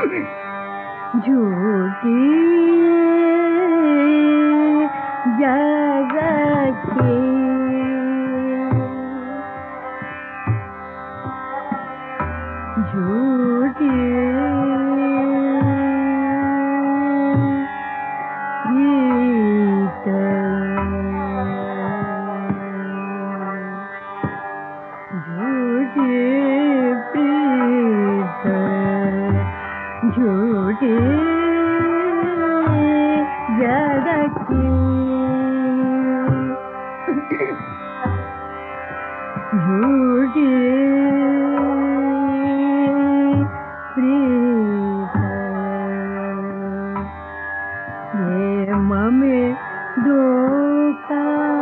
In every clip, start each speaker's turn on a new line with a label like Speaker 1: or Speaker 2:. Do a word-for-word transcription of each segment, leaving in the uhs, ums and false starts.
Speaker 1: झूठी जगत की झूठी प्रीत झूठी प्रीत झूठी जगत की झूठी प्रीत प्रेम में धोखा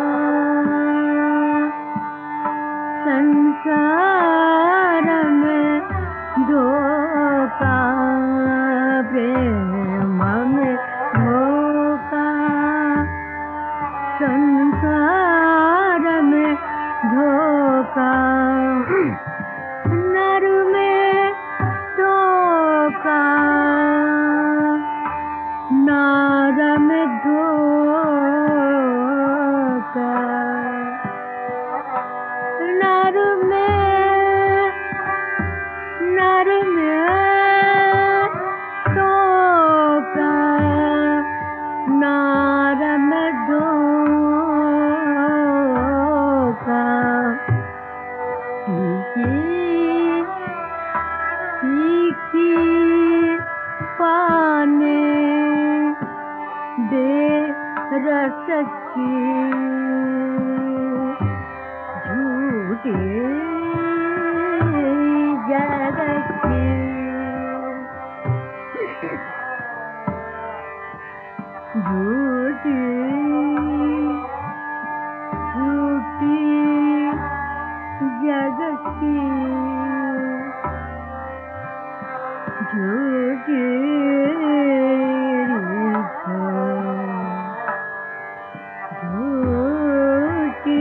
Speaker 1: संसार में धोखा प्रेम में धोखा संसार में धोखा नर में धोखा नार में धोखा नर में नर में धोखा नार में धोखा सीखी पाने दे रस की झूठी जगत की झूठी झूठी जगत की झूठी झूठी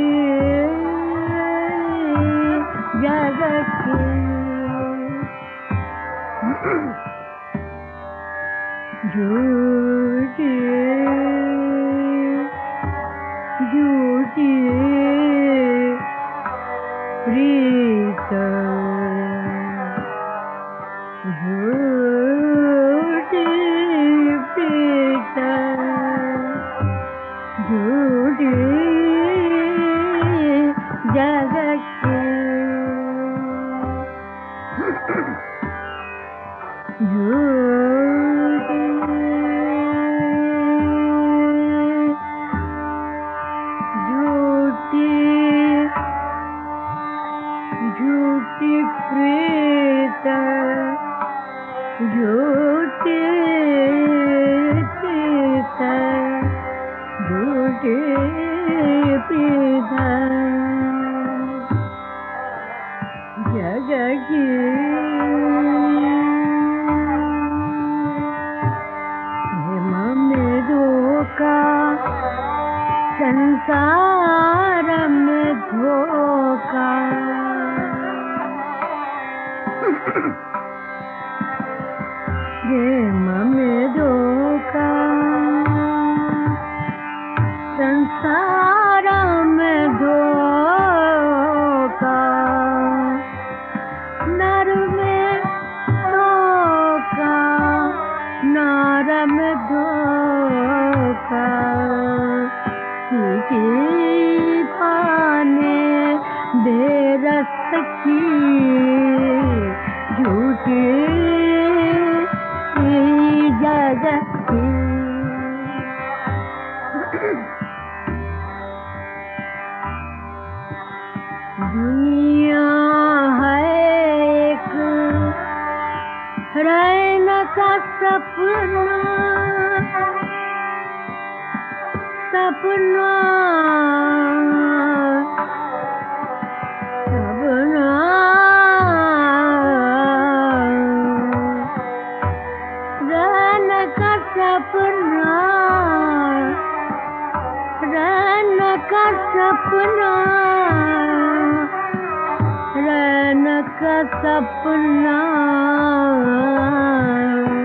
Speaker 1: जगत की झूठी झूठी प्रीत झूठी प्रीत झूठी जगत की झूठी झूठी झूठी प्रीत झूठी प्रीत झूठी प्रीत जगत की प्रेम में धोखा संसार में धोखा प्रेम में धोखा संसार में धोखा नर में धोखा नार में धोखा सीखी पाने दे रस की झूठी जगत की दुनिया है एक रैन का सपना सपना सपना रैन का सपना रैन का सपना रैन का सपना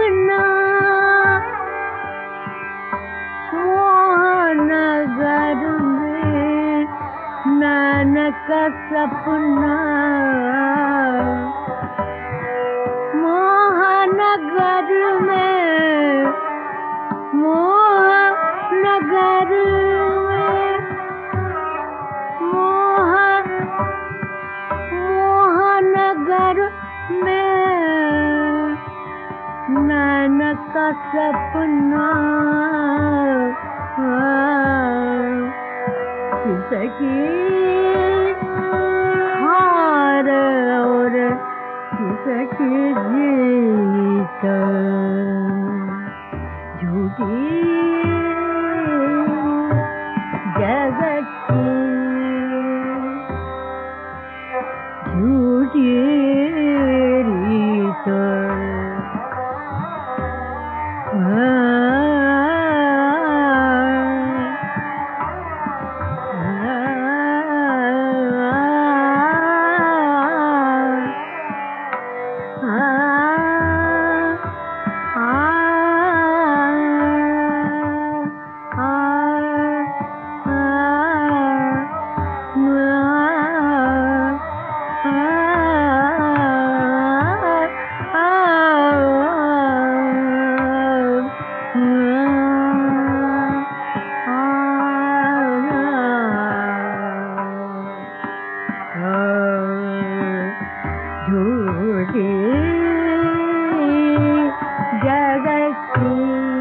Speaker 1: सपना मोहनगर में नैन का सपना मोहनगर में मोहनगर में मोह मोहनगर में नैन का सपना किसकी हार और किसकी जीत झूठी जगत की झूठी रीत झूठी जगत की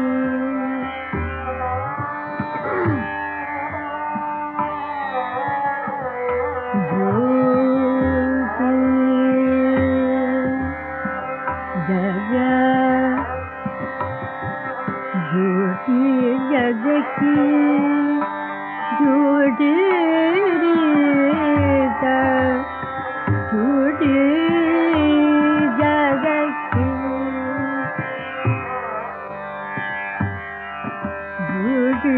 Speaker 1: झूठी जगत झूठी जगत की झूठी रीत झूठी जगत की झूठी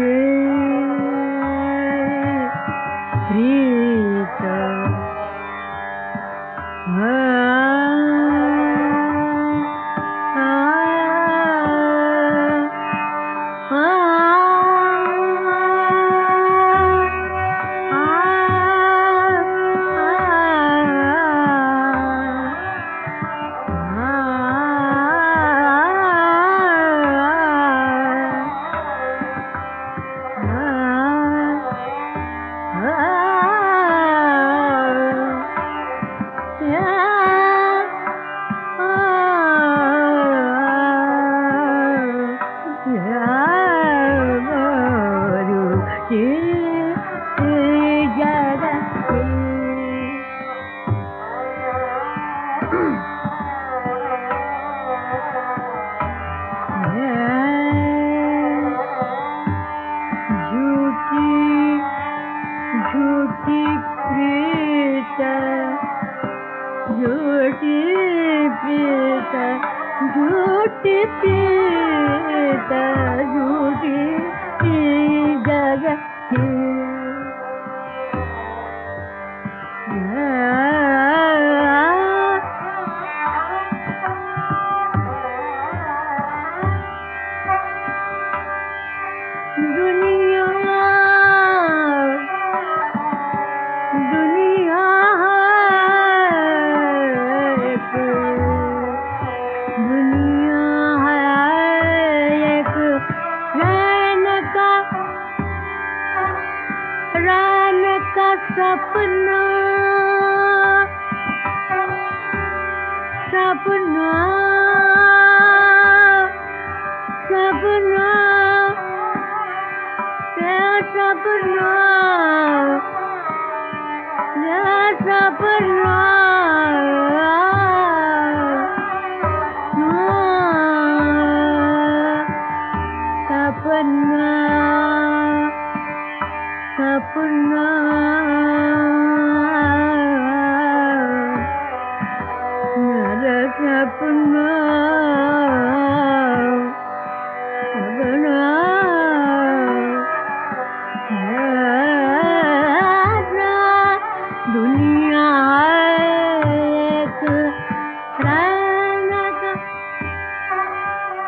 Speaker 1: रीत झूठी प्रीत झूठी प्रीत झूठी प्रीत झूठी जगत की दुनिया दुनिया है एक दुनिया है एक रैन का रैन का सपना सपना सपना सपना सपना सपना सपना मेरा सपना दुनिया एक रैन का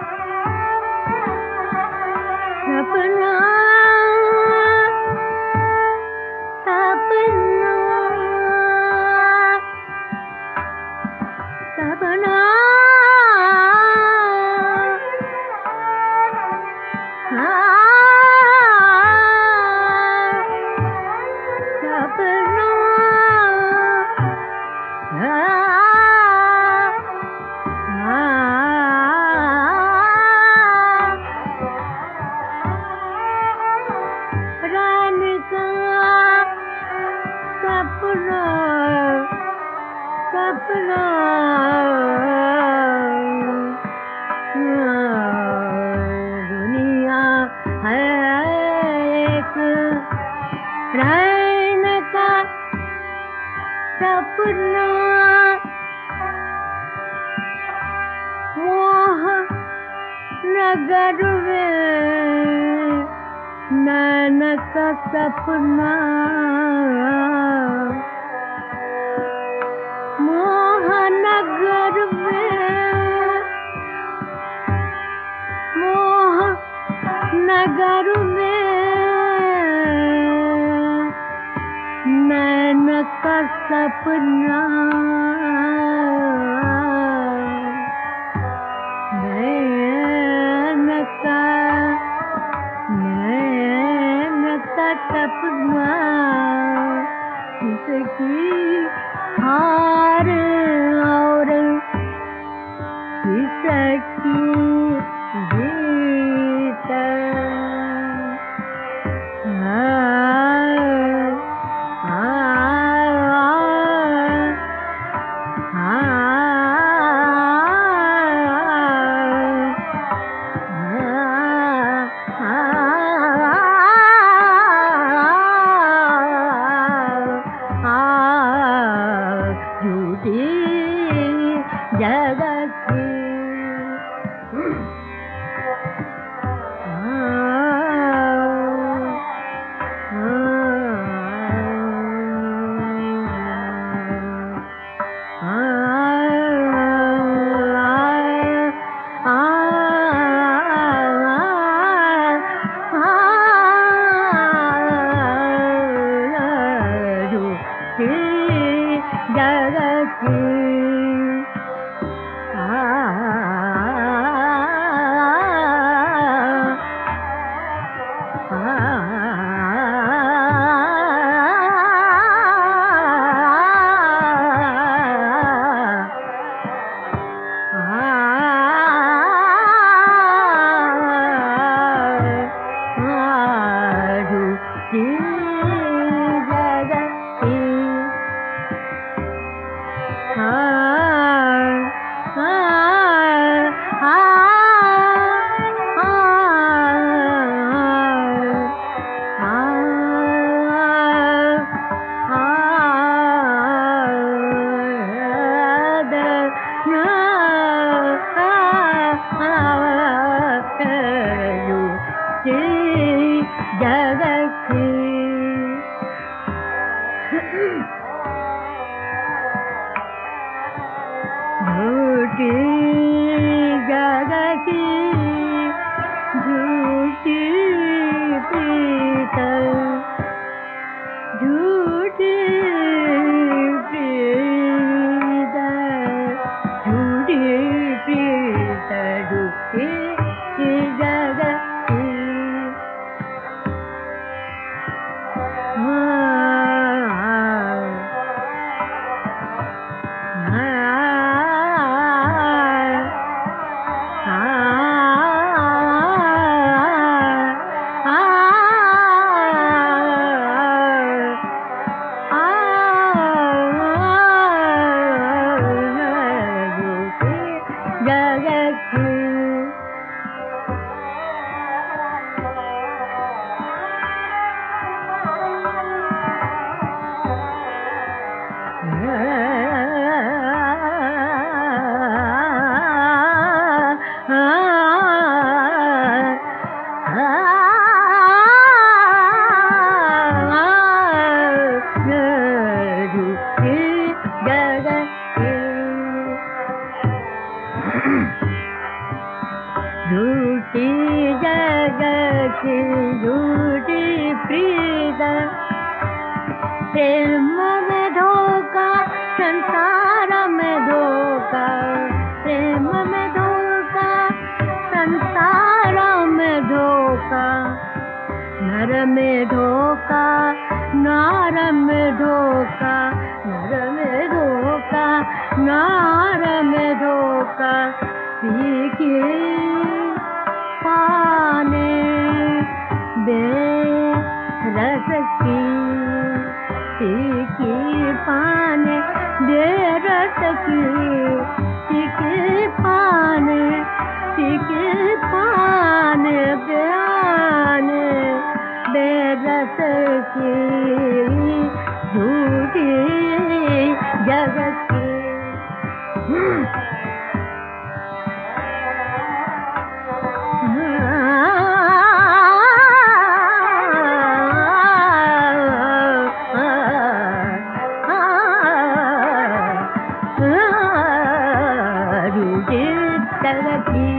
Speaker 1: मोह नगर में नैन का सपना, मोह नगर में, मोह नगर में नैन का सपना, नैन का नैन का सपना, किसकी हार और किसकी जीत, झूठी तरक्की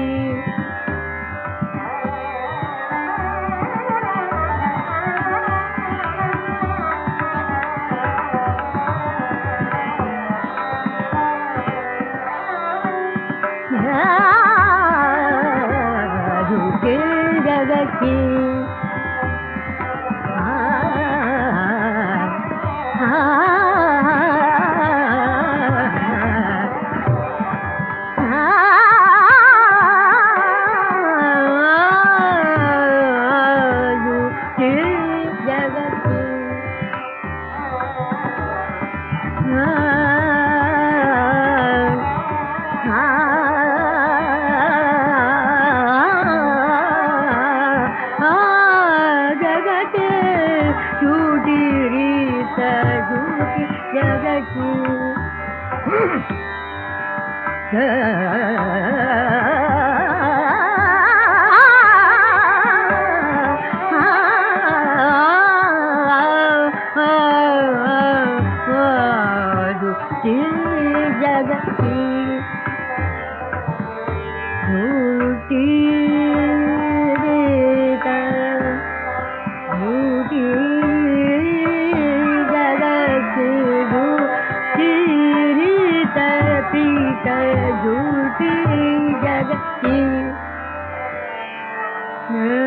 Speaker 1: झूठी जगत की झूठी जगत की